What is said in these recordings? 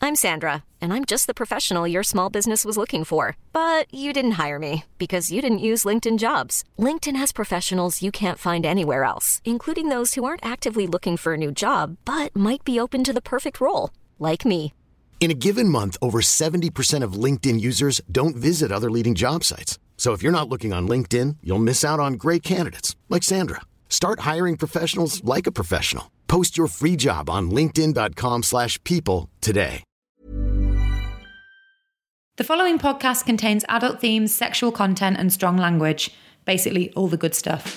I'm Sandra, and I'm just the professional your small business was looking for. But you didn't hire me because you didn't use LinkedIn Jobs. LinkedIn has professionals you can't find anywhere else, including those who aren't actively looking for a new job, but might be open to the perfect role, like me. In a given month, over 70% of LinkedIn users don't visit other leading job sites. So if you're not looking on LinkedIn, you'll miss out on great candidates like Sandra. Start hiring professionals like a professional. Post your free job on linkedin.com/people today. The following podcast contains adult themes, sexual content, and strong language. Basically, all the good stuff.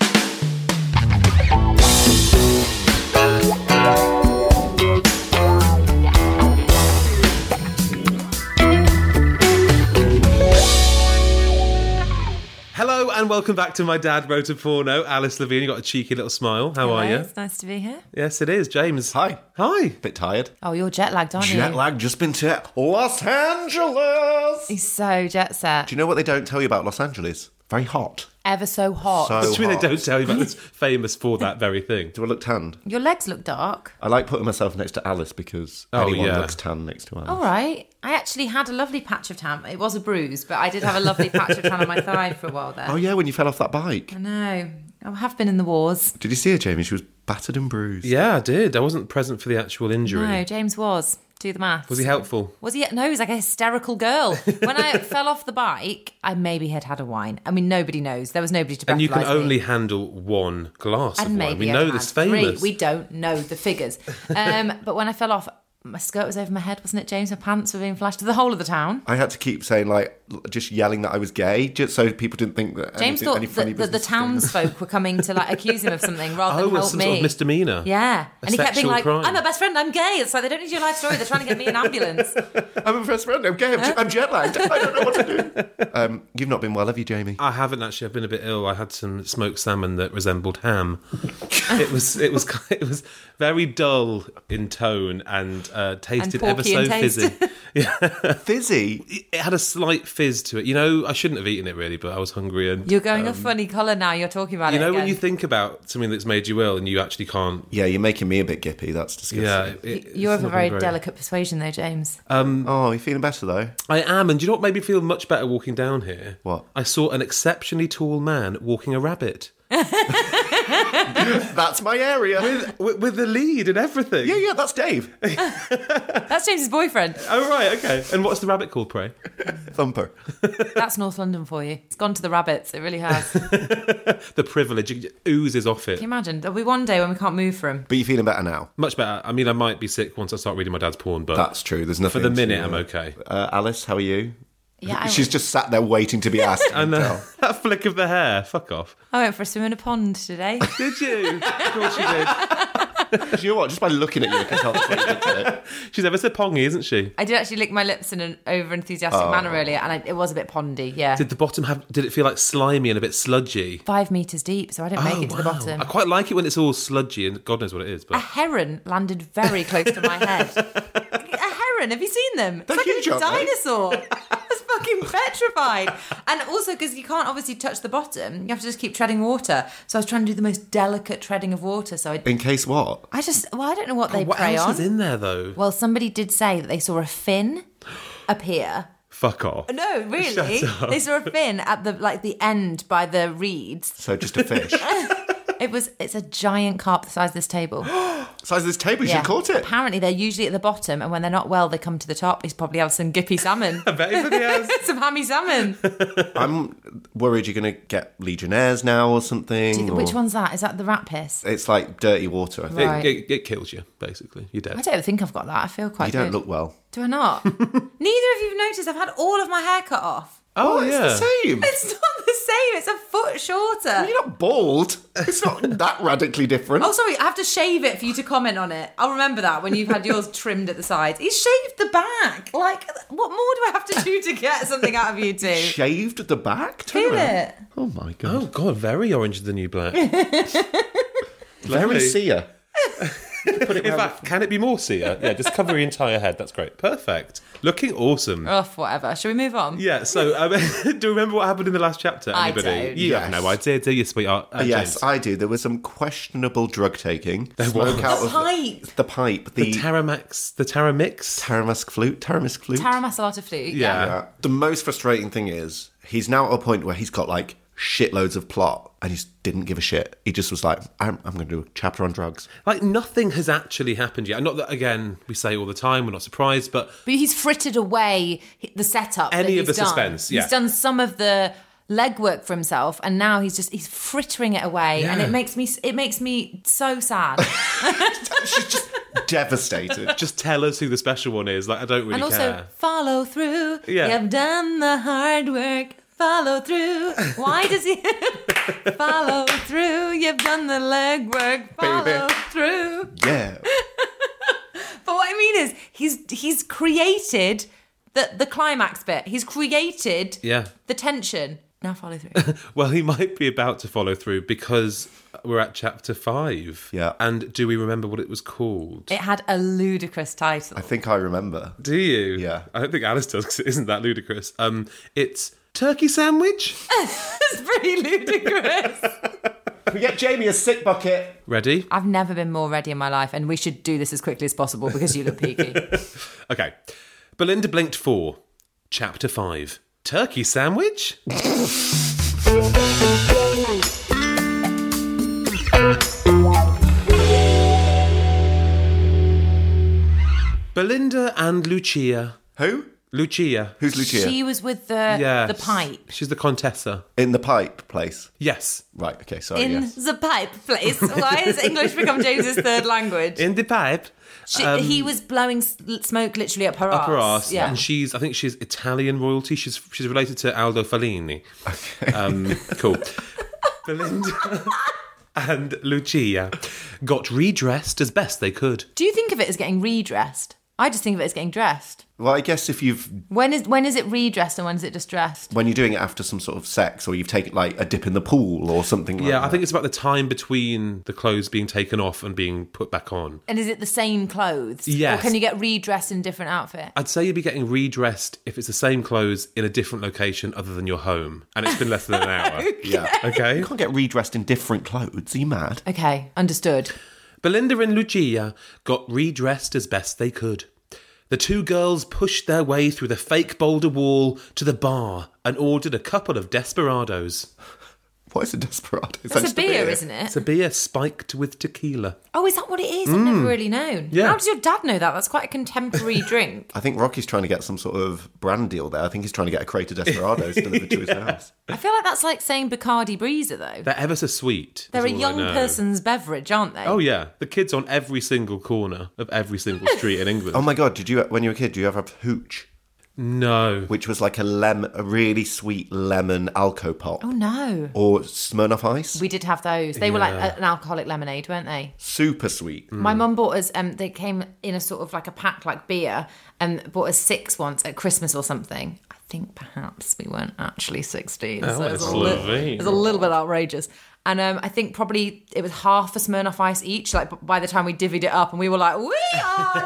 Hello and welcome back to My Dad Wrote a Porno. Alice Levine, you got a cheeky little smile. How are you? It's nice to be here. Yes, it is. James. Hi. Hi. Bit tired. Oh, you're jet lagged, aren't you? Jet lag, just been to Los Angeles. He's so jet set. Do you know what they don't tell you about Los Angeles? Very hot. Ever so hot. So What do you mean hot. they don't tell you about this famous for that very thing? Do I look tanned? Your legs look dark. I like putting myself next to Alice because Oh, anyone yeah. looks tan next to Alice. All right. I actually had a lovely patch of tan. It was a bruise, but I did have a lovely patch of tan on my thigh for a while there. Oh, yeah, when you fell off that bike. I know. I have been in the wars. Did you see her, Jamie? She was battered and bruised. Yeah, I did. I wasn't present for the actual injury. No, James was. Do the maths. Was he helpful? Was he? No, he was like a hysterical girl. When I fell off the bike, I maybe had a wine. I mean, nobody knows. There was nobody to breathalyse And you can me. only handle one glass of And wine. maybe We I'd know had this three. famous. We don't know the figures. But when I fell off, my skirt was over my head, wasn't it, James? My pants were being flashed to the whole of the town. I had to keep saying, just yelling that I was gay, just so people didn't think that James anything, thought any funny that the business was going on. townsfolk were coming to accuse him of something rather Oh, than it was help some me. sort of misdemeanour. Yeah. A And he kept being sexual like, crime. I'm her best friend, I'm gay. It's like, they don't need your life story. They're trying to get me an ambulance. I'm a best friend, I'm gay, I'm jet lagged. I don't know what to do. You've not been well, have you, Jamie? I haven't actually. I've been a bit ill. I had some smoked salmon that resembled ham. it was very dull in tone and tasted And ever porky so in taste. fizzy. Fizzy? It had a slight fizz to it. You know, I shouldn't have eaten it really, but I was hungry and You're going a funny colour now. You're talking about you it know again. when you think about something that's made you ill and you actually can't. Yeah, you're making me a bit gippy, that's disgusting. Yeah, You're it's of a not very been great. delicate persuasion, though, James. Oh, you're feeling better, though? I am, and do you know what made me feel much better walking down here? What? I saw an exceptionally tall man walking a rabbit That's my area. with the lead and everything. Yeah, that's Dave. That's James's boyfriend. Oh right, okay. And what's the rabbit called, pray? Thumper. That's North London for you. It's gone to the rabbits. It really has. Can The privilege it oozes off it. you imagine? There'll be one day when we can't move for him. But you're feeling better now? Much better. I mean, I might be sick once I start reading my dad's porn, but That's true. There's nothing for the to- minute, I'm okay. Alice, how are you? Yeah, She's just sat there waiting to be asked. And that flick of the hair, fuck off. I went for a swim in a pond today. Did you? Of course you did. You know what? Just by looking at you, I can tell that's what you did today. She's ever so pongy, isn't she? I did actually lick my lips in an over-enthusiastic manner earlier, and it was a bit pondy, yeah. Did the bottom did it feel like slimy and a bit sludgy? 5 metres deep, so I didn't make it to the wow. bottom. I quite like it when it's all sludgy and God knows what it is. A But heron landed very close to my head. A heron, have you seen them? They're it's like huge, a aren't they? dinosaur. I was fucking petrified. And also, because you can't obviously touch the bottom, you have to just keep treading water. So I was trying to do the most delicate treading of water. So I In case what? I don't know what they what prey else on. is in there though? Well, somebody did say that they saw a fin appear. Fuck off. No, really? Shut up. They saw a fin at the end by the reeds. So just a fish. It's a giant carp the size of this table. Size of this table, you should have caught it. Apparently they're usually at the bottom, and when they're not well, they come to the top. He's probably have some gippy salmon. I bet he has. Some hammy salmon. I'm worried you're going to get Legionnaires now or something. or- Which one's that? Is that the rat piss? It's like dirty water, I think. Right. It kills you, basically. You're dead. I don't think I've got that. I feel quite You don't good. look well. Do I not? Neither of you have noticed I've had all of my hair cut off. Oh, It's the same. It's not the same. It's a foot shorter. You're not bald. It's not that radically different. Oh, sorry. I have to shave it for you to comment on it. I'll remember that when you've had yours trimmed at the sides. He's shaved the back. Like, what more do I have to do to get something out of you two? Shaved the back? Turn Feel around. it. Oh my god. Oh, God, very orange is the new black. Very Lovely. seer. Put it In round fact, can it be more Sia? Yeah, just cover your entire head. That's great. Perfect. Looking awesome. Whatever. Shall we move on? Yeah, so do you remember what happened in the last chapter? I Anybody? don't. You have no idea, do you, sweetheart? Yes, James? I do. There was some questionable drug taking. was. Smoke out The of pipe. the pipe. The Taramax, the Taramix? Taramask flute. Taramasalata flute. Yeah. Yeah. The most frustrating thing is he's now at a point where he's got like shitloads of plot and he didn't give a shit. He just was like, I'm going to do a chapter on drugs. Like, nothing has actually happened yet. Not that, again, we say all the time, we're not surprised, but But he's frittered away the setup. Any that of the he's done. suspense, yeah. He's done some of the legwork for himself, and now he's frittering it away, and Yeah. it makes me so sad. She's just devastated. just tell us who the special one is. Like, I don't really And also, care. follow through. Yeah. You've done the hard work. Follow through. Why does he follow through? You've done the legwork. Follow Baby. through. Yeah. But what I mean is, he's created the climax bit. He's created Yeah. the tension. Now follow through. Well, he might be about to follow through because we're at chapter 5. Yeah. And do we remember what it was called? It had a ludicrous title. I think I remember. Do you? Yeah. I don't think Alice does because it isn't that ludicrous. It's turkey sandwich. It's pretty ludicrous. We get Jamie a sick bucket. Ready? I've never been more ready in my life, and we should do this as quickly as possible because you look peaky. Okay. Belinda blinked 4. Chapter 5. Turkey sandwich? Belinda and Lucia. Who? Lucia. Who's Lucia? She was with the Yes. pipe. She's the Contessa. In the pipe place. Yes. Right, okay, sorry, In yes. the pipe place. Why has English become James's third language? In the pipe. He was blowing smoke literally up her Up her arse. Yeah. And I think she's Italian royalty. She's related to Aldo Fellini. Okay. Cool. Belinda and Lucia got redressed as best they could. Do you think of it as getting redressed? I just think of it as getting dressed. Well, I guess if When is it redressed and when is it just dressed? when you're doing it after some sort of sex or you've taken like a dip in the pool or something like that. Yeah, I think it's about the time between the clothes being taken off and being put back on. And is it the same clothes? Yes. Or can you get redressed in a different outfit? I'd say you'd be getting redressed if it's the same clothes in a different location other than your home. And it's been less than an hour. Yeah. Okay? You can't get redressed in different clothes. Are you mad? Okay, understood. Belinda and Lucia got redressed as best they could. The two girls pushed their way through the fake boulder wall to the bar and ordered a couple of desperados. What is a desperado? Is that That's a just beer, isn't it? It's a beer spiked with tequila. Oh, is that what it is? I've never really known. Yeah. How does your dad know that? That's quite a contemporary drink. I think Rocky's trying to get some sort of brand deal there. I think he's trying to get a crate of Desperados delivered to his house. I feel like that's like saying Bacardi Breezer, though. They're ever so sweet. They're a is all I young know. person's beverage, aren't they? Oh, yeah. The kids on every single corner of every single street in England. Oh my God, when you were a kid, did you ever have hooch? No. Which was like a really sweet lemon Alcopop. Oh, no. Or Smirnoff Ice. We did have those. They were like Yeah. an alcoholic lemonade, weren't they? Super sweet. My mum bought us, they came in a sort of like a pack like beer and bought us 6 once at Christmas or something. I think perhaps we weren't actually 16. Oh, so it's Slovene. it's a little bit outrageous. And I think probably it was half a Smirnoff Ice each, like by the time we divvied it up and we were like, we are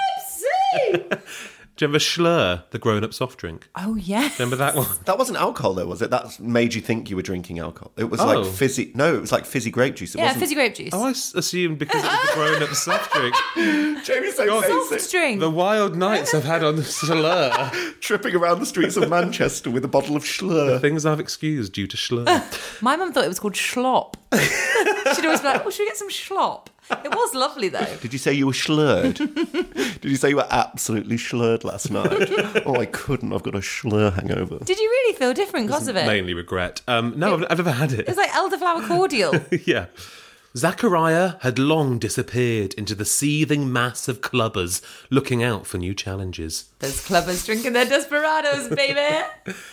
tipsy! Do you remember Schlur, the grown-up soft drink? Oh, yeah. Remember that one? That wasn't alcohol though, was it? That made you think you were drinking alcohol. It was Oh. like fizzy. No, it was like fizzy grape juice. It Yeah, wasn't. fizzy grape juice. Oh, I assumed because it was the grown-up soft drink. Jamie's so God. basic. Soft drink. The wild nights I've had on the Schlur. Tripping around the streets of Manchester with a bottle of Schlur. Things I've excused due to Schlur. My mum thought it was called schlop. She'd always be like, oh, should we get some schlop? It was lovely, though. Did you say you were schlurred? Did you say you were absolutely schlurred last night? Oh, I couldn't. I've got a Schlur hangover. Did you really feel different because of it? Mainly regret. No, I've never had it. It was like elderflower cordial. Yeah. Zachariah had long disappeared into the seething mass of clubbers looking out for new challenges. Those clubbers drinking their desperados, baby.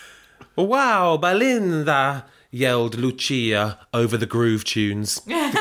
Wow, Belinda, yelled Lucia over the groove tunes.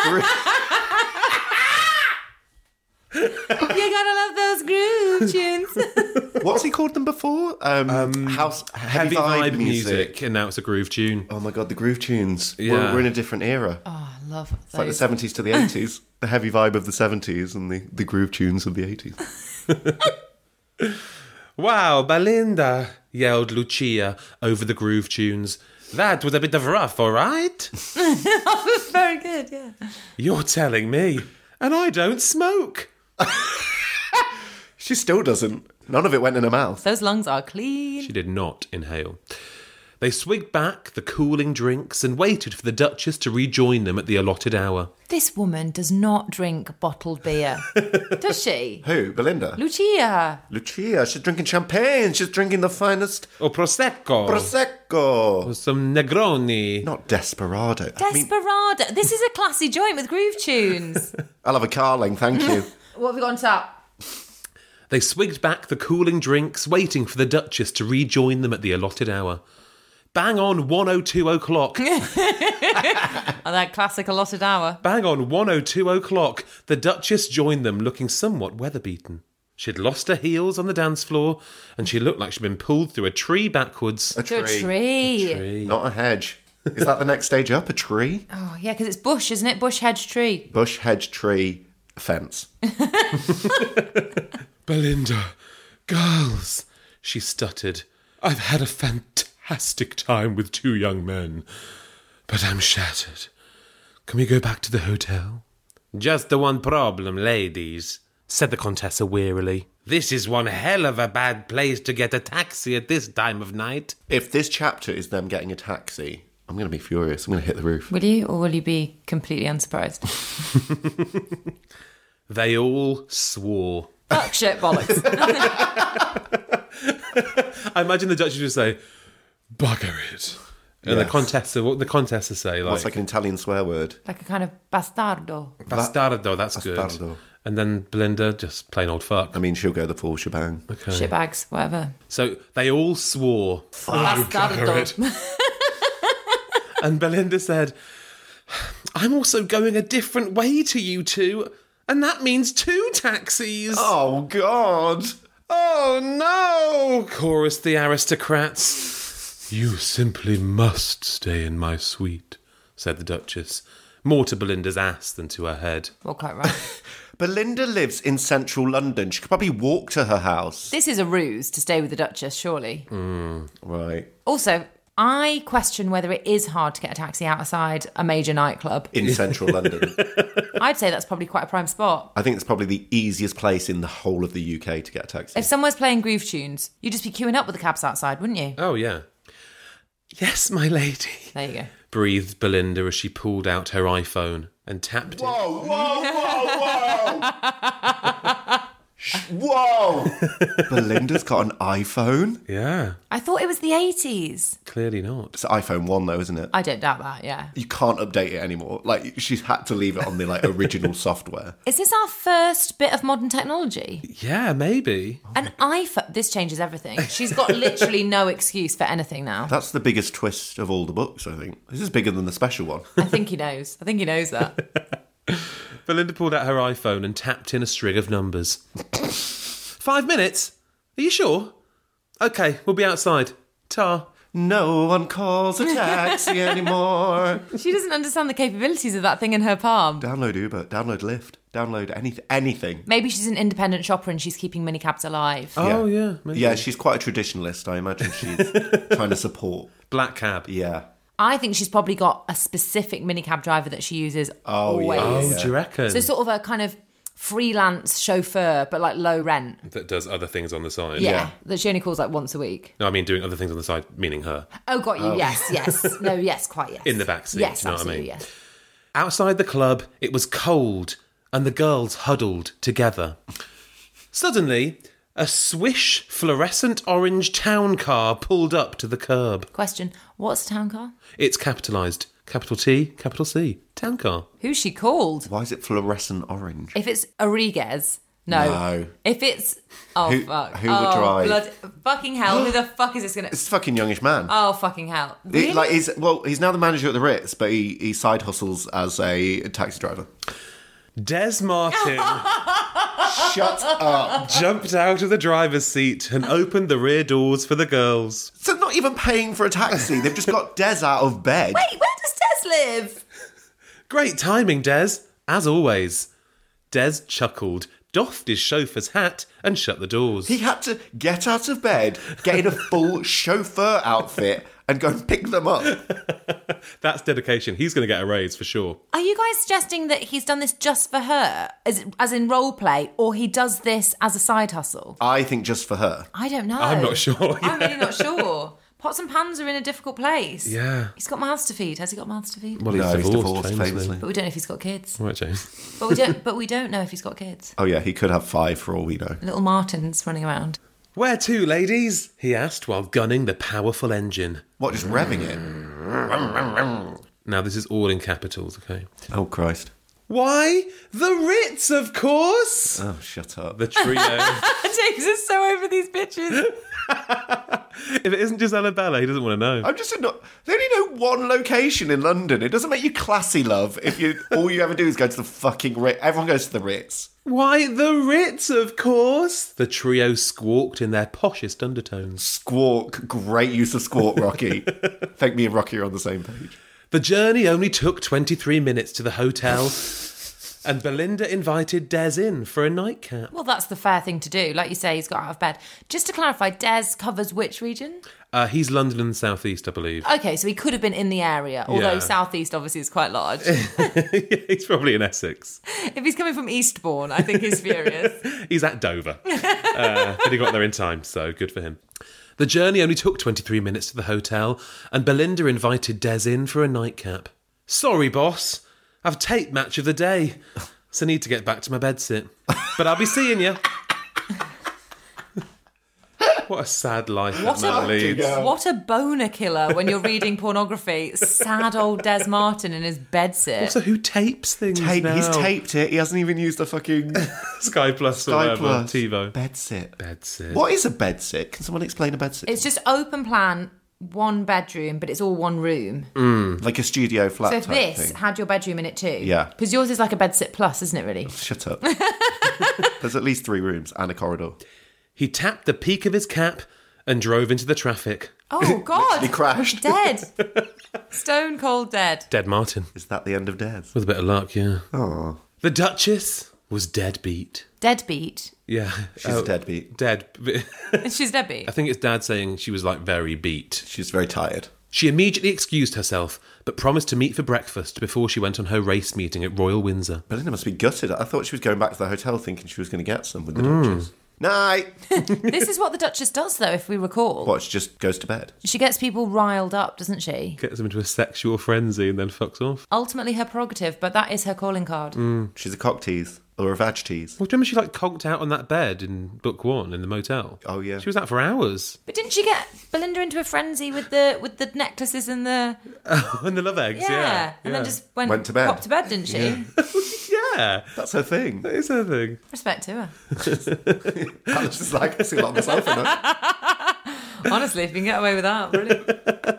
You gotta love those groove tunes. What's he called them before? House heavy vibe music. And now it's a groove tune. Oh my God, the groove tunes. Yeah. We're in a different era. Oh, I love It's like the those. 70s to the 80s. The heavy vibe of the 70s and the groove tunes of the 80s. Wow, Belinda, yelled Lucia over the groove tunes. That was a bit of rough, all right? Very good, yeah. You're telling me, and I don't smoke. She still doesn't. None of it went in her mouth. Those lungs are clean. She did not inhale. They swigged back the cooling drinks and waited for the Duchess to rejoin them at the allotted hour. This woman does not drink bottled beer, does she? Who? Belinda? Lucia. Lucia. She's drinking champagne. She's drinking the finest Or Prosecco. Prosecco. Or some Negroni. Not Desperado. Desperado. This is a classy joint with groove tunes. I'll have a Carling, thank you. What have we got on tap? They swigged back the cooling drinks, waiting for the Duchess to rejoin them at the allotted hour. Bang on 1:02 o'clock. Oh, that classic allotted hour. Bang on 1:02 o'clock, the Duchess joined them looking somewhat weather-beaten. She'd lost her heels on the dance floor, and she looked like she'd been pulled through a tree backwards. A To tree. a tree. Not a hedge. Is that the next stage up? A tree? Oh, yeah, because it's bush, isn't it? Bush, hedge, tree. Bush, hedge, tree, fence. Belinda, girls, she stuttered. I've had a fantastic time with 2 young men, but I'm shattered. Can we go back to the hotel? Just the one problem, ladies, said the Contessa wearily. This is one hell of a bad place to get a taxi at this time of night. If this chapter is them getting a taxi, I'm going to be furious. I'm going to hit the roof. Will you, or will you be completely unsurprised? They all swore. Fuck, shit, bollocks. I imagine the Duchess would say, bugger it. And Yes. what the Contessa say, like, What's like an Italian swear word? Like a kind of bastardo. bastardo, that's good. Bastardo. And then Belinda, just plain old fuck. I mean, she'll go the full shebang. Shitbags, whatever. So they all swore. Bastardo. And Belinda said, I'm also going a different way to you two, and that means 2 taxis. Oh, God. Oh, no, chorused the aristocrats. You simply must stay in my suite, said the Duchess, more to Belinda's ass than to her head. Well, quite right. Belinda lives in central London. She could probably walk to her house. This is a ruse to stay with the Duchess, surely. Right. Also, I question whether it is hard to get a taxi outside a major nightclub. In central London. I'd say that's probably quite a prime spot. I think it's probably the easiest place in the whole of the UK to get a taxi. If somewhere's playing groove tunes, you'd just be queuing up with the cabs outside, wouldn't you? Oh, yeah. Yes, my lady, There you go. breathed Belinda as she pulled out her iPhone and tapped it. Whoa, whoa, whoa, whoa! Whoa! Belinda's got an iPhone? Yeah, I thought it was the 80s. clearly not. It's iPhone 1 though, isn't it? I don't doubt that, yeah. You can't update it anymore. Like, she's had to leave it on the original software. Is this our first bit of modern technology? Yeah, maybe. An iPhone. This changes everything. She's got literally no excuse for anything now. That's the biggest twist of all the books, I think. This is bigger than the special one. I think he knows. I think he knows that. Belinda pulled out her iPhone and tapped in a string of numbers. 5 minutes? Are you sure? Okay, we'll be outside. Ta. No one calls a taxi anymore. She doesn't understand the capabilities of that thing in her palm. Download Uber, download Lyft, download anything. Maybe she's an independent shopper and she's keeping minicabs alive. Oh, yeah. Maybe. Yeah, she's quite a traditionalist. I imagine she's trying to support. Black cab. Yeah. I think she's probably got a specific minicab driver that she uses Oh, yeah. always. Oh, do you reckon? So sort of a kind of freelance chauffeur, but like low rent. That does other things on the side. Yeah, that she only calls like once a week. No, I mean doing other things on the side, meaning her. Oh, got you. Yes. No, yes, quite yes. In the backseat, Yes, you know what I absolutely, mean? yes. Outside the club, it was cold, and the girls huddled together. Suddenly, a swish fluorescent orange town car pulled up to the curb. Question, what's a town car? It's capitalised. Capital T, capital C. Town car. Who's she called? Why is it fluorescent orange? If it's Arriguez, no. No. If it's... Oh, Who- fuck. who would drive? Blood, fucking hell, who the fuck is this going to... It's a fucking youngish man. Oh, fucking hell. Really? He's now the manager at the Ritz, but he side hustles as a taxi driver. Des Martin Shut up. jumped out of the driver's seat and opened the rear doors for the girls. So they're not even paying for a taxi. They've just got Des out of bed. Wait, where does Des live? Great timing, Des. As always, Des chuckled, doffed his chauffeur's hat and shut the doors. He had to get out of bed, get in a full chauffeur outfit, and go and pick them up. That's dedication. He's going to get a raise for sure. Are you guys suggesting that he's done this just for her, as in role play, or he does this as a side hustle? I think just for her. I don't know. I'm not sure. I'm really not sure. Pots and pans are in a difficult place. Yeah. He's got mouths to feed. Has he got mouths to feed? Well, No, he's divorced, famously. famously. But we don't know if he's got kids. Right, James. But we don't know if he's got kids. Oh yeah, he could have 5 for all we know. Little Martins running around. Where to, ladies? He asked while gunning the powerful engine. What, just revving it? Now, this is all in capitals, okay? Oh Christ. Why? The Ritz, of course! Oh, shut up. The trio. James is so over these bitches. If it isn't Gisella Bella, he doesn't want to know. I'm just not. They only know one location in London. It doesn't make you classy, love. If you all you ever do is go to the fucking Ritz. Everyone goes to the Ritz. Why, the Ritz, of course! The trio squawked in their poshest undertones. Squawk. Great use of squawk, Rocky. I think me and Rocky are on the same page. The journey only took 23 minutes to the hotel, and Belinda invited Des in for a nightcap. Well, that's the fair thing to do. Like you say, he's got out of bed. Just to clarify, Des covers which region? He's London and South East, I believe. Okay, so he could have been in the area, although Yeah. South East obviously is quite large. He's probably in Essex. If he's coming from Eastbourne, I think he's furious. He's at Dover. But he got there in time, so good for him. The journey only took 23 minutes to the hotel, and Belinda invited Des in for a nightcap. Sorry, boss. I've tape match of the day, so need to get back to my bedsit. But I'll be seeing you. What a sad life What that man leads. What a boner killer when you're reading pornography. Sad old Des Martin in his bedsit. Also, who tapes things now? He's taped it. He hasn't even used the fucking Sky Plus or Sky whatever, Plus. TiVo. bedsit. Bedsit. What is a bedsit? Can someone explain a bedsit? It's just open plan, one bedroom, but it's all one room. like a studio flat So if type this thing. had your bedroom in it too. Yeah. Because yours is like a bedsit plus, isn't it really? Shut up. There's at least 3 rooms and a corridor. He tapped the peak of his cap and drove into the traffic. Oh, God. He crashed. Dead. Stone cold dead. Dead Martin. Is that the end of Des? With a bit of luck, yeah. Oh, The Duchess was deadbeat. Deadbeat. Yeah. she's a deadbeat. Dead. She's deadbeat. I think it's Dad saying she was like very beat. She's very tired. She immediately excused herself, but promised to meet for breakfast before she went on her race meeting at Royal Windsor. Belinda must be gutted. I thought she was going back to the hotel thinking she was going to get some with the Duchess. Night. This is what the Duchess does, though, if we recall. What, she just goes to bed? She gets people riled up, doesn't she? Gets them into a sexual frenzy and then fucks off. Ultimately her prerogative, but that is her calling card. She's a cock tease. Or a vag tease. Well, do you remember she like conked out on that bed in book 1 in the motel? Oh, yeah. She was out for hours. But didn't she get Belinda into a frenzy with the necklaces and the... And the love eggs, yeah. And then just went Went to bed. popped to bed, didn't she? Yeah. That's her thing. That is her thing. Respect to her. I was just like, I see a lot of myself in her. Honestly, if you can get away with that, brilliant.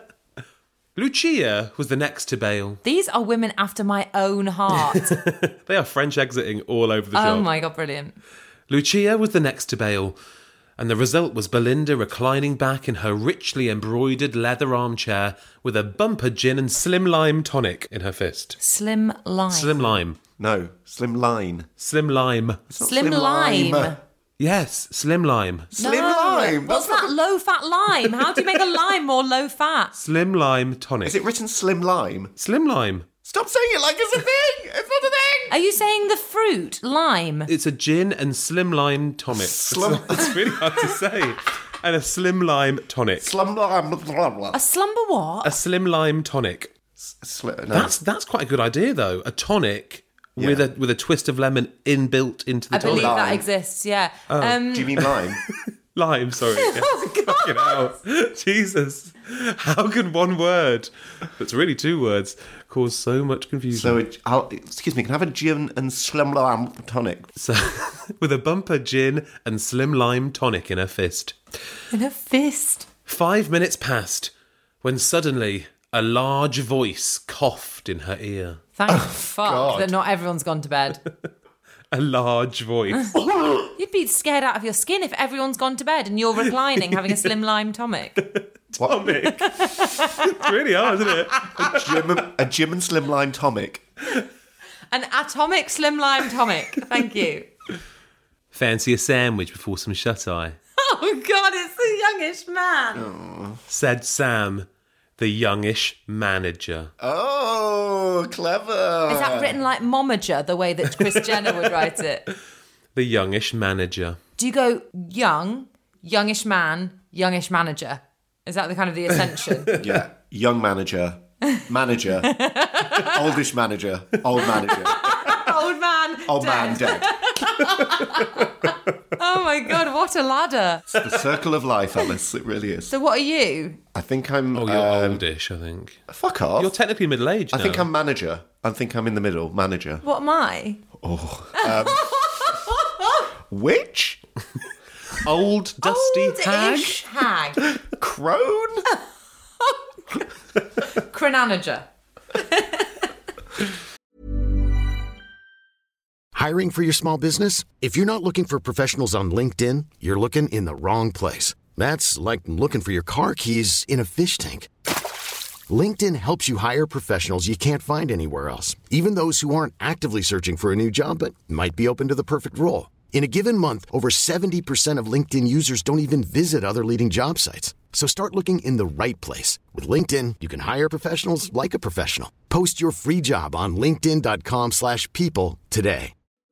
Lucia was the next to bail. These are women after my own heart. They are French exiting all over the Oh shop. my God, brilliant. Lucia was the next to bail, and the result was Belinda reclining back in her richly embroidered leather armchair with a bumper gin and slim lime tonic in her fist. Slim lime. Slim lime. No, slim line. Slim lime. It's not Slim lime. Yes, slim lime. Slim lime. What's That's that? Low fat lime. How do you make a lime more low fat? Slim lime tonic. Is it written slim lime? Slim lime. Stop saying it like it's a thing. It's not a thing. Are you saying the fruit lime? It's a gin and slim lime tonic. It's really hard to say. And a slim lime tonic. Slim lime. Blah, blah. A slumber what? A slim lime tonic. No. That's quite a good idea though. A tonic with a twist of lemon inbuilt into the I believe tonic. that exists. Yeah. Do you mean lime? Lime, sorry. Oh, God. Fucking hell. Jesus. How can one word, that's really 2 words, cause so much confusion? So, excuse me, can I have a gin and slim lime tonic? So, with a bumper gin and slim lime tonic in her fist. In a fist. 5 minutes passed when suddenly a large voice coughed in her ear. Thank fuck God. that not everyone's gone to bed. A large voice. You'd be scared out of your skin if everyone's gone to bed and you're reclining having a slim lime tonic. Tonic. It's really hard, isn't it? A gin and slim lime tonic. An atomic slimline tonic. Thank you. Fancy a sandwich before some shut-eye? Oh, God, it's the youngish man. Said Sam, the youngish manager. Oh, clever. Is that written like momager, the way that Kris Jenner would write it? The youngish manager. Do you go young, youngish man, youngish manager? Is that the kind of the ascension? Yeah. Young manager, manager, oldish manager, old manager, Old man. old man dead. dead. Oh my God, what a ladder. It's the circle of life, Alice. It really is. So what are you? I think I'm... Oh, you're oldish, I think. Fuck off. You're technically middle-aged now. I think I'm manager. I think I'm in the middle. Manager. What am I? Which? Old, dusty hag? Old-ish hag. Crone? Cronanager. Hiring for your small business? If you're not looking for professionals on LinkedIn, you're looking in the wrong place. That's like looking for your car keys in a fish tank. LinkedIn helps you hire professionals you can't find anywhere else, even those who aren't actively searching for a new job but might be open to the perfect role. In a given month, over 70% of LinkedIn users don't even visit other leading job sites. So start looking in the right place. With LinkedIn, you can hire professionals like a professional. Post your free job on linkedin.com/people today.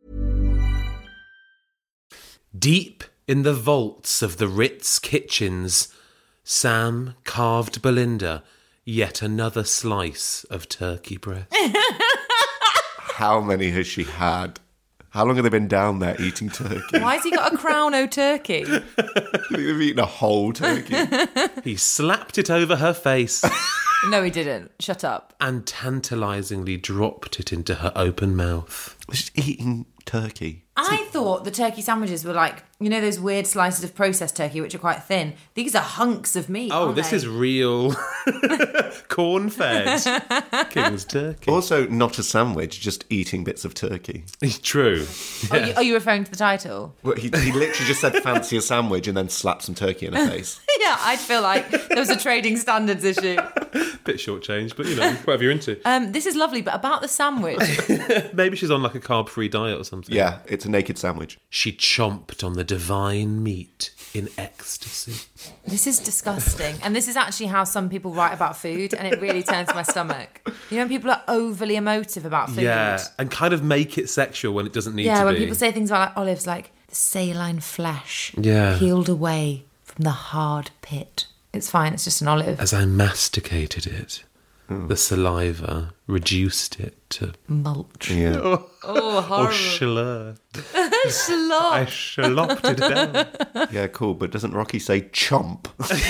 Deep in the vaults of the Ritz kitchens, Sam carved Belinda yet another slice of turkey breast. How many has she had? How long have they been down there eating turkey? Why has he got a crown o' turkey? They've eaten a whole turkey. He slapped it over her face No, he didn't. Shut up. and tantalisingly dropped it into her open mouth. She's eating turkey. I thought the turkey sandwiches were like, you know, those weird slices of processed turkey which are quite thin. These are hunks of meat. Oh, aren't this they? is real corn-fed King's turkey. Also, not a sandwich, just eating bits of turkey. True. Are you referring to the title? Well, he literally just said fancy a sandwich and then slapped some turkey in her face. Yeah, I'd feel like there was a trading standards issue. Bit short-changed, but, you know, whatever you're into. This is lovely, but about the sandwich. Maybe she's on like a carb-free diet or something. Yeah, it's a naked sandwich. She chomped on the divine meat in ecstasy. This is disgusting. And this is actually how some people write about food, and it really turns my stomach. You know, when people are overly emotive about food. Yeah, and kind of make it sexual when it doesn't need to Yeah, be. when people say things about like olives, like the saline flesh Yeah. peeled away from the hard pit. It's fine, it's just an olive. As I masticated it, the saliva reduced it to Mulch. Yeah. Oh, oh, horrible. slur. Slop. I slopped it down. Yeah, cool, but doesn't Rocky say chomp?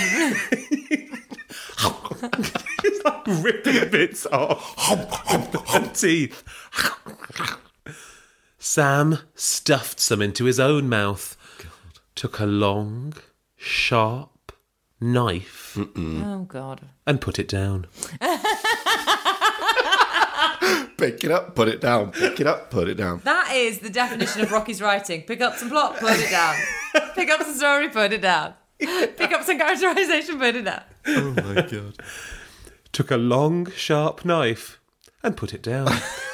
It's like ripping bits off her teeth. Sam stuffed some into his own mouth, took a long, sharp knife Oh, God. and put it down. Pick it up, put it down. Pick it up, put it down. That is the definition of Rocky's writing. Pick up some plot, put it down. Pick up some story, put it down. Pick up some characterisation, put it down. Oh my God. Took a long, sharp knife and put it down.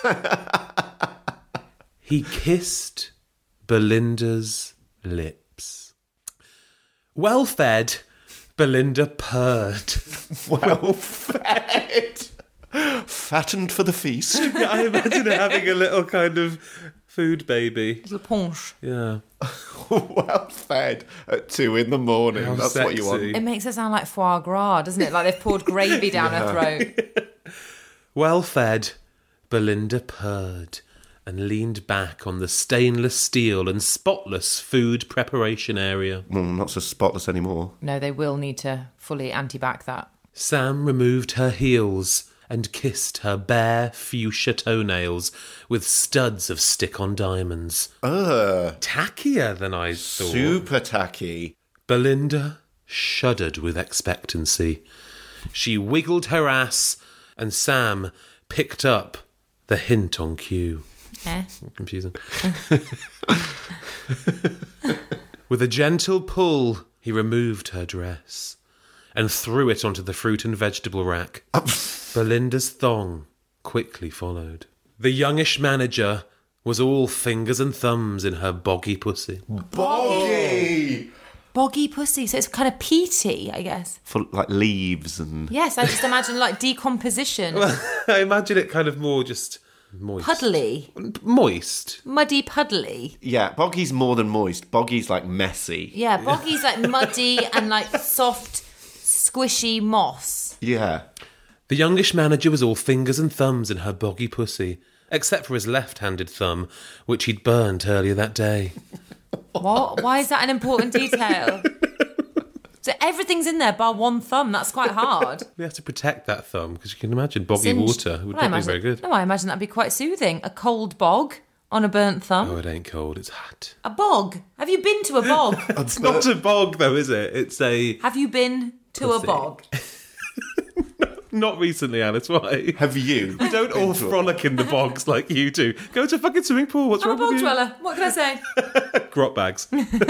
He kissed Belinda's lips. Well fed, Belinda purred. Well fed. Fattened for the feast. Yeah, I imagine having a little kind of food baby. Little punch. Yeah. Well fed at 2 a.m. How That's what you want. sexy. It makes it sound like foie gras, doesn't it? Like they've poured gravy down her throat. Well fed, Belinda purred and leaned back on the stainless steel and spotless food preparation area. Well, not so spotless anymore. No, they will need to fully anti-back that. Sam removed her heels and kissed her bare fuchsia toenails with studs of stick-on diamonds. Tackier than I thought. Super tacky. Belinda shuddered with expectancy. She wiggled her ass, and Sam picked up the hint on cue. Eh? Confusing. With a gentle pull, he removed her dress and threw it onto the fruit and vegetable rack. Belinda's thong quickly followed. The youngish manager was all fingers and thumbs in her boggy pussy. Boggy! Boggy pussy, so it's kind of peaty, I guess. For like leaves and... Yes, I just imagine like decomposition. I imagine it kind of more just moist. Puddly. Moist. Muddy puddly. Yeah, boggy's more than moist. Boggy's like messy. Yeah, boggy's like muddy and like soft, squishy moss. Yeah. The youngish manager was all fingers and thumbs in her boggy pussy, except for his left-handed thumb, which he'd burnt earlier that day. What? Why is that an important detail? So everything's in there bar one thumb. That's quite hard. We have to protect that thumb, because you can imagine boggy Singed. water would Well, not be very good. No, I imagine that'd be quite soothing. A cold bog on a burnt thumb. Oh, it ain't cold, it's hot. A bog. Have you been to a bog? It's not a bog, though, is it? It's a... Have you been to Pussy. a bog? Not recently, Alice, why? Have you? We don't all frolic in the bogs like you do. Go to a fucking swimming pool, what's I'm a wrong with bog you? dweller. What can I say? Grot bags.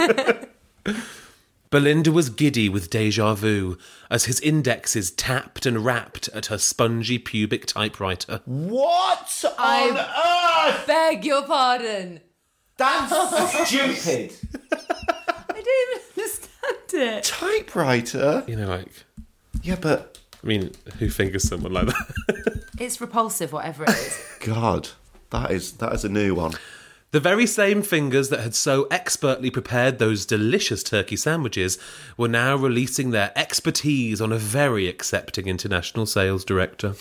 Belinda was giddy with déjà vu as his indexes tapped and rapped at her spongy pubic typewriter. What on earth? Beg your pardon. That's stupid. I don't even understand it. Typewriter? You know, like, Yeah, but... I mean, who fingers someone like that? It's repulsive, whatever it is. God, that is a new one. The very same fingers that had so expertly prepared those delicious turkey sandwiches were now releasing their expertise on a very accepting international sales director.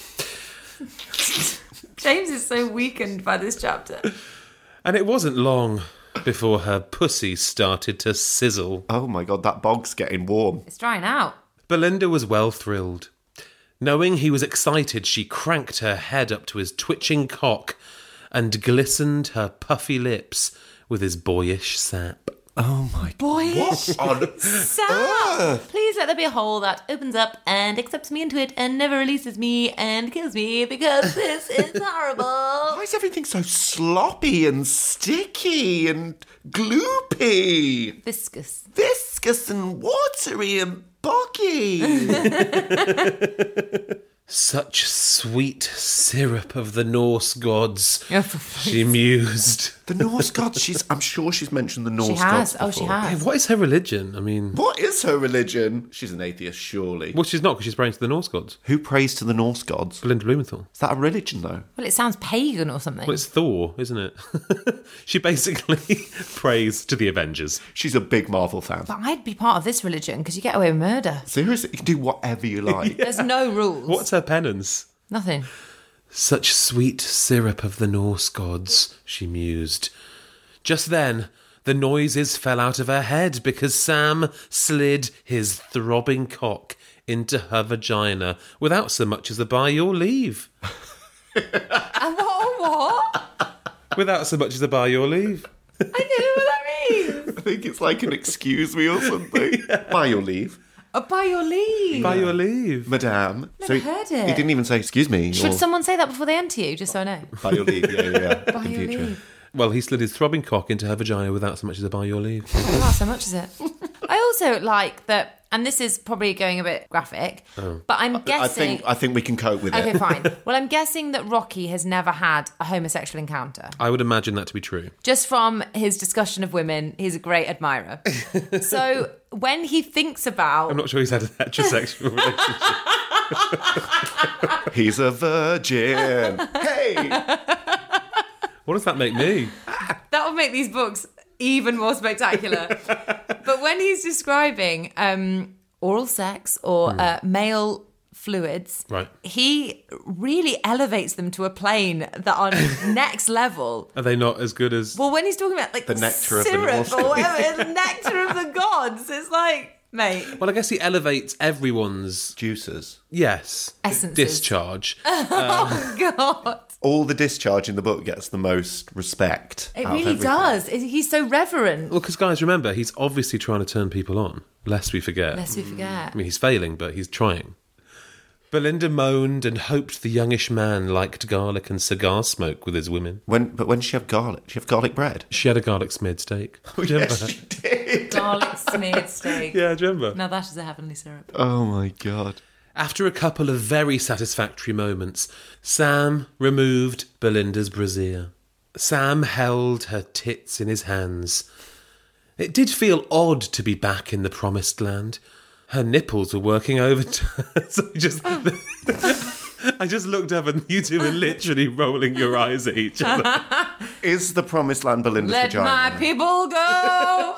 James is so weakened by this chapter. And it wasn't long before her pussy started to sizzle. Oh my God, that bog's getting warm. It's drying out. Belinda was well thrilled. Knowing he was excited, she cranked her head up to his twitching cock and glistened her puffy lips with his boyish sap. Oh my Boyish God. What on sap. Please let there be a hole that opens up and accepts me into it and never releases me and kills me because this is horrible. Why is everything so sloppy and sticky and gloopy? Viscous. Viscous and watery and boggy. Such sweet syrup of the Norse gods, Oh, for fuck's she mused. The Norse gods, I'm sure she's mentioned the Norse She has. gods Oh, before. she Hey, has. what is her religion? I mean, What is her religion? She's an atheist, surely. well, she's not, because she's praying to the Norse gods. Who prays to the Norse gods? Belinda Blumenthal. Is that a religion, though? Well, it sounds pagan or something. Well, it's Thor, isn't it? She basically prays to the Avengers. She's a big Marvel fan. But I'd be part of this religion because you get away with murder. Seriously, you can do whatever you like. There's no rules. What's her penance? Nothing. Such sweet syrup of the Norse gods, she mused. Just then, the noises fell out of her head because Sam slid his throbbing cock into her vagina without so much as a by your leave. What? Without so much as a by your leave. I don't know what that means. I think it's like an excuse me or something. By your leave. By your leave. By your leave. Madame. Never heard it. He didn't even say, excuse me. Should or, someone say that before they enter you, just so I know? By your leave, yeah. By in your future. leave. Well, he slid his throbbing cock into her vagina without so much as a by your leave. Oh, so much is it? I also like that, and this is probably going a bit graphic, but I'm guessing... I think we can cope with Okay, it. fine. Well, I'm guessing that Rocky has never had a homosexual encounter. I would imagine that to be true. Just from his discussion of women, he's a great admirer. So when he thinks about... I'm not sure he's had a heterosexual relationship. He's a virgin. Hey! What does that make me? That would make these books even more spectacular. But when he's describing oral sex or male fluids, Right. he really elevates them to a plane that are next level. Are they not as good as... Well, when he's talking about like The nectar of the syrup Norse or whatever, the nectar of the gods, it's like, mate. Well, I guess he elevates everyone's, Juices. yes, Essences. discharge. Oh God. All the discharge in the book gets the most respect. It out of really everything. does. He's so reverent. Well, because guys, remember, he's obviously trying to turn people on, lest we forget. Lest we forget. I mean, he's failing, but he's trying. Belinda moaned and hoped the youngish man liked garlic and cigar smoke with his women. When did she have garlic? Did she have garlic bread? She had a garlic smeared steak. Do you remember Yes, that? she did. Garlic smeared steak. Yeah, do you remember? Now that is a heavenly syrup. Oh my God. After a couple of very satisfactory moments, Sam removed Belinda's brassiere. Sam held her tits in his hands. It did feel odd to be back in the promised land. Her nipples were working overtime. So I just looked up and you two were literally rolling your eyes at each other. Is the promised land Belinda's Let vagina? my people go.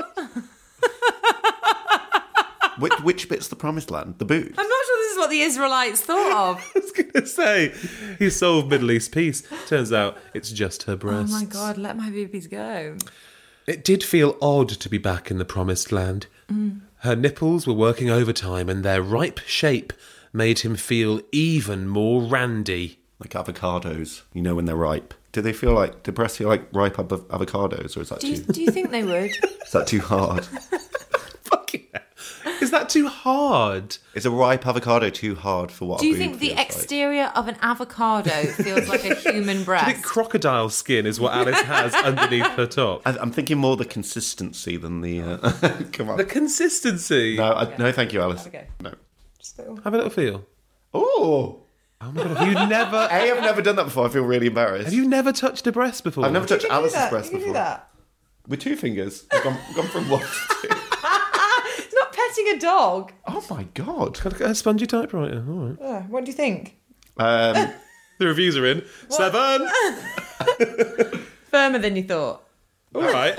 Which bit's the promised land? The boot? I'm not sure this is what the Israelites thought of. I was going to say, he solved Middle East peace. Turns out it's just her Oh breasts. my God, let my boobies go. It did feel odd to be back in the promised land. Her nipples were working overtime and their ripe shape made him feel even more randy. Like avocados, you know when they're ripe. Do breasts feel like ripe avocados, or is that Do you think they would? is that too hard? Fucking hell. Is that too hard? Is a ripe avocado too hard for what? Do you a boob think the feels like? exterior of an avocado feels like a human I think breast? crocodile skin is what Alice has underneath her top. I'm thinking more the consistency than the. Come on. The consistency. No, thank you, Alice. Okay. No. Have a little feel. Oh. Oh my God, have you never... I've never done that before. I feel really embarrassed. Have you never touched a breast before? I've never touched Alice's breast You can before. do that. With 2 fingers. I've gone from 1 to 2. It's not petting a dog. Oh my God. Got a spongy typewriter. All right. What do you think? The reviews are in. 7. Firmer than you thought. All right.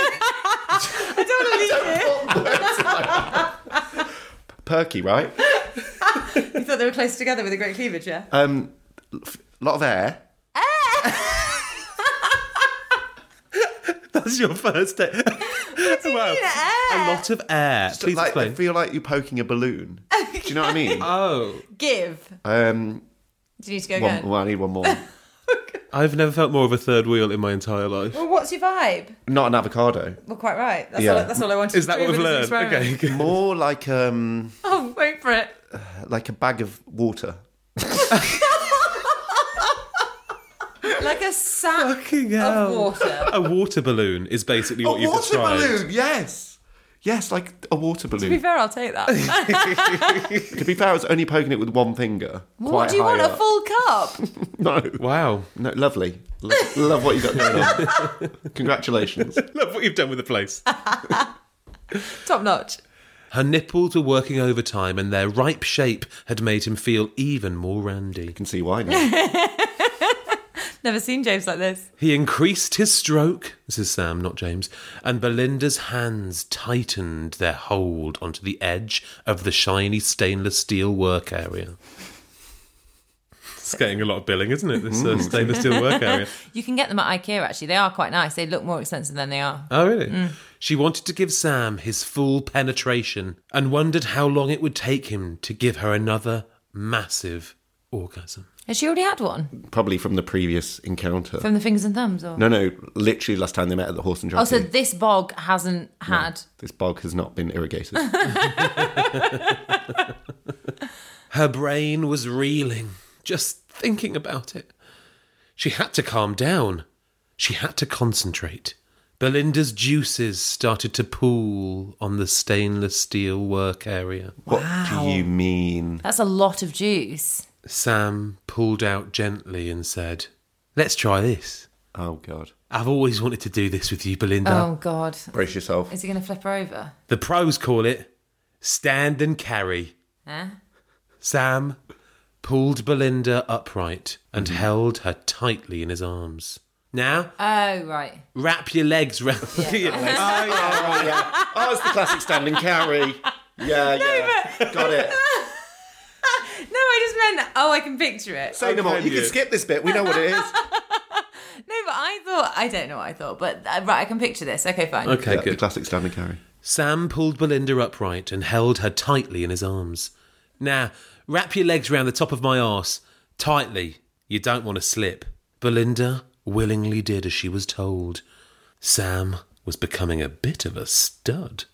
I don't want to leave it. Perky, right? You thought they were close together with a great cleavage, yeah? Lot of air. That's your first day. Wow. A lot of air. Please I explain. feel like you're poking a balloon. Do you know what I mean? Oh. Give. Do Do you need to go again? I need one more. I've never felt more of a third wheel in my entire life. Well, what's your vibe? Not an avocado. Well, quite right. That's, Yeah. that's all I wanted Is to that prove what we've with this learned? experiment. Okay. More like Oh, wait for it. like a bag of water. Like a sack Fucking of hell. water. A water balloon is basically what A you've water described. balloon, yes. Yes, like a water To be balloon. fair, I'll take that. To be fair, I was only poking it with 1 finger. What quite do you high want? up. A full cup? No. Wow. No, lovely. Love what you got going on. Congratulations. Love what you've done with the place. Top notch. Her nipples were working overtime and their ripe shape had made him feel even more randy. You can see why now. Never seen James like this. He increased his stroke, this is Sam, not James, and Belinda's hands tightened their hold onto the edge of the shiny stainless steel work area. It's getting a lot of billing, isn't it, this stainless steel work area? You can get them at IKEA, actually. They are quite nice. They look more expensive than they are. Oh, really? She wanted to give Sam his full penetration and wondered how long it would take him to give her another massive orgasm. Has she already had one? Probably from the previous encounter. From the fingers and thumbs? Or? No, literally last time they met at the Horse and Jockey. Oh, so this bog hasn't had... This bog has not been irrigated. Her brain was reeling, just thinking about it. She had to calm down. She had to concentrate. Belinda's juices started to pool on the stainless steel work area. What do you mean? That's a lot of juice. Sam pulled out gently and said, "Let's try this. Oh, God. I've always wanted to do this with you, Belinda. Oh, God. Brace yourself. Is he going to flip her over? The pros call it stand and carry." Eh? Sam pulled Belinda upright and held her tightly in his arms. "Now, Oh, right. wrap your legs round your legs. Oh, yeah. Oh, it's the classic stand and carry. Yeah. Got it. No, I just meant, I can picture it. Say no more. You can skip this bit. We know what it is. No, but I don't know what I thought, but right, I can picture this. Okay, fine. Okay, Yeah, the good. classic stand and carry. Sam pulled Belinda upright and held her tightly in his arms. "Now, wrap your legs round the top of my arse. Tightly. You don't want to slip." Belinda willingly did as she was told. Sam was becoming a bit of a stud.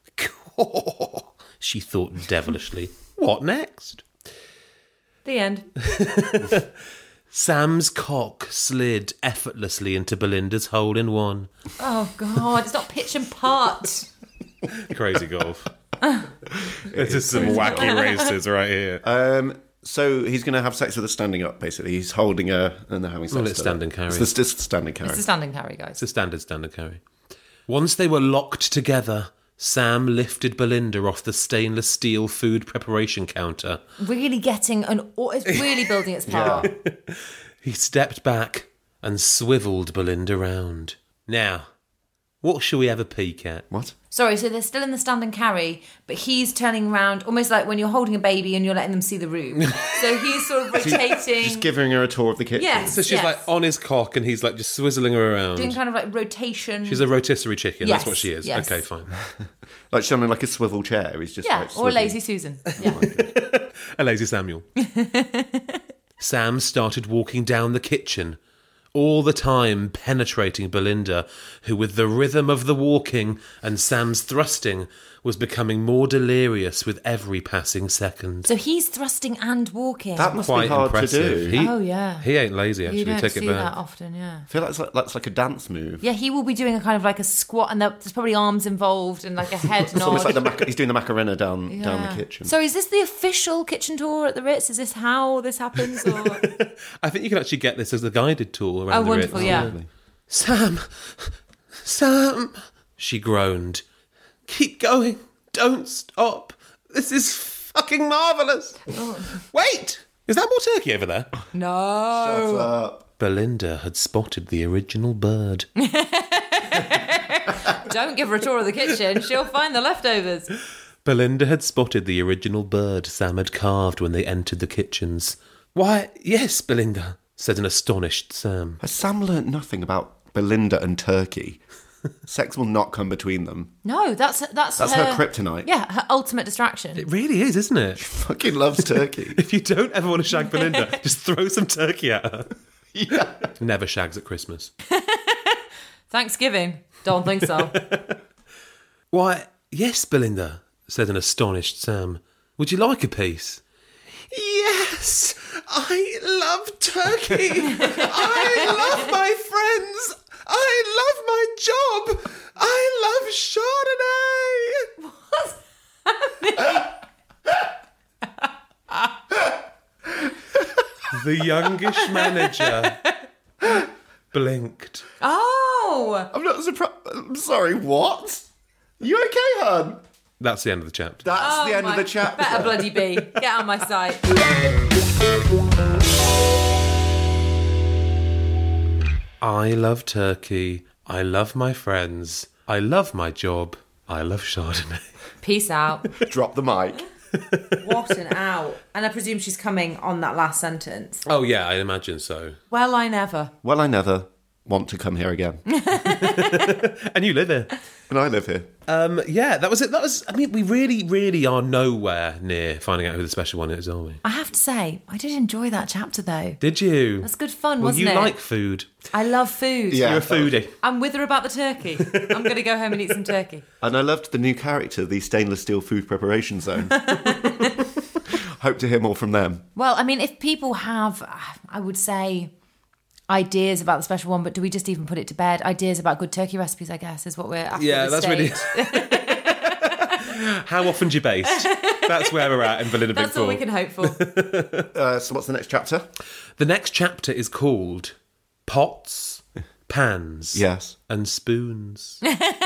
She thought devilishly. What next? The end. Sam's cock slid effortlessly into Belinda's hole-in-one. Oh, God, it's not pitch and putt. Crazy golf. This is some wacky races right here. So he's going to have sex with her standing up, basically. He's holding her and they're having sex. Well, it's stand and carry. It's the stand and carry. It's a stand and carry, guys. It's a standard stand and carry. Once they were locked together, Sam lifted Belinda off the stainless steel food preparation counter. Really getting it's really building its part. He stepped back and swiveled Belinda round. Now, what shall we have a peek at? What? Sorry, so they're still in the stand and carry, but he's turning around almost like when you're holding a baby and you're letting them see the room. So he's sort of rotating. Just giving her a tour of the kitchen. Yes. So she's like on his cock and he's like just swizzling her around. Doing kind of like rotation. She's a rotisserie chicken, Yes, that's what she is. yes. Okay, fine. Like she's on like a swivel chair. He's just like or a swiveling. lazy Susan. Yeah. A lazy Samuel. Sam started walking down the kitchen, all the time penetrating Belinda, who with the rhythm of the walking and Sam's thrusting was becoming more delirious with every passing second. So he's thrusting and walking. That must Quite be hard impressive. to do. Oh, yeah. He ain't lazy, actually. you don't Take see it back. that often, yeah. I feel like that's like a dance move. Yeah, he will be doing a kind of like a squat, and there's probably arms involved and like a head It's nod. almost like he's doing the Macarena down the kitchen. So is this the official kitchen tour at the Ritz? Is this how this happens? Or I think you can actually get this as a guided tour around the wonderful, Ritz. yeah. Really. Sam, she groaned. Keep going. Don't stop. This is fucking marvellous. Wait, is that more turkey over there? no. Shut up. Belinda had spotted the original bird. Don't give her a tour of the kitchen. She'll find the leftovers. Belinda had spotted the original bird Sam had carved when they entered the kitchens. Why, yes, Belinda, said an astonished Sam. Has Sam learnt nothing about Belinda and turkey? Sex will not come between them. No, that's her kryptonite. Yeah, her ultimate distraction. It really is, isn't it? Fucking loves turkey. If you don't ever want to shag Belinda, just throw some turkey at her. Yeah. Never shags at Christmas. Thanksgiving. Don't think so. Why, yes, Belinda, said an astonished Sam. Would you like a piece? Yes, I love turkey. I love my friends. I love my job. I love Chardonnay. The youngish manager blinked. Oh! I'm not surprised. I'm sorry, what? You okay, hon? That's the end of the chapter. That's the end of the chapter. Better bloody be. Get out of my sight. I love turkey. I love my friends. I love my job. I love Chardonnay. Peace out. Drop the mic. What an out. And I presume she's coming on that last sentence. Oh, yeah, I imagine so. Well, I never. Well, I never want to come here again. And you live here. And I live here. Yeah, that was it. I mean, we really, really are nowhere near finding out who the special one is, are we? I have to say, I did enjoy that chapter though. Did you? That's good fun, Well, wasn't you it? like food. I love food. Yeah. You're a foodie. I'm with her about the turkey. I'm going to go home and eat some turkey. And I loved the new character, the Stainless Steel Food Preparation Zone. Hope to hear more from them. Well, I mean, if people have, I would say, ideas about the special one, but do we just even put it to bed? Ideas about good turkey recipes, I guess, is what we're after. Yeah, at this that's stage. really... How often do you based? That's where we're at in Belinda Big That's all Four. we can hope for. So what's the next chapter? The next chapter is called Pots, Pans, Yes. and Spoons.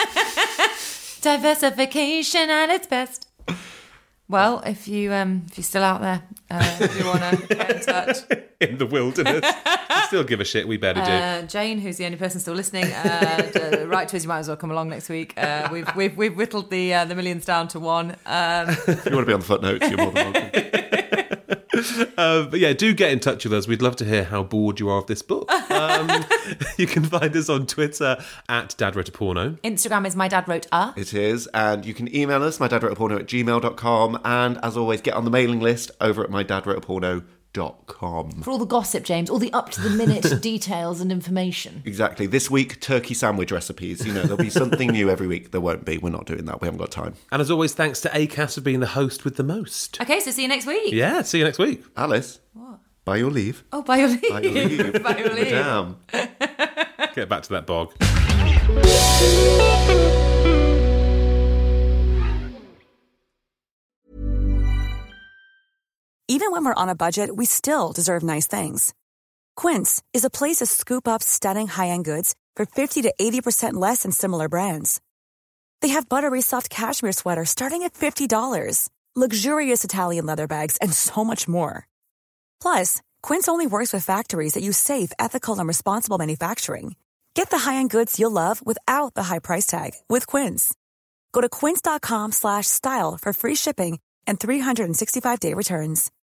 Diversification at its best. Well, if you're still out there, if you want to get in touch. In the wilderness. Still give a shit, we better do. Jane, who's the only person still listening, write to us. You might as well come along next week. We've whittled the millions down to one. If you want to be on the footnotes, you're more than welcome. But yeah, do get in touch with us. We'd love to hear how bored you are of this book. You can find us on Twitter at Dad Wrote a Porno. Instagram is my dad wrote a. It is. And you can email us, mydadwroteaporno@gmail.com. And as always, get on the mailing list over at mydadwroteaporno.com. For all the gossip, James, all the up-to-the-minute details and information. Exactly. This week, turkey sandwich recipes. You know, there'll be something new every week. There won't be. We're not doing that. We haven't got time. And as always, thanks to ACAST for being the host with the most. Okay, so see you next week. Yeah, see you next week. Alice. What? By your leave. Oh, by your leave. By your leave. By your leave. Madame. Get back to that bog. Even when we're on a budget, we still deserve nice things. Quince is a place to scoop up stunning high-end goods for 50 to 80% less than similar brands. They have buttery soft cashmere sweaters starting at $50, luxurious Italian leather bags, and so much more. Plus, Quince only works with factories that use safe, ethical, and responsible manufacturing. Get the high-end goods you'll love without the high price tag with Quince. Go to quince.com/style for free shipping and 365-day returns.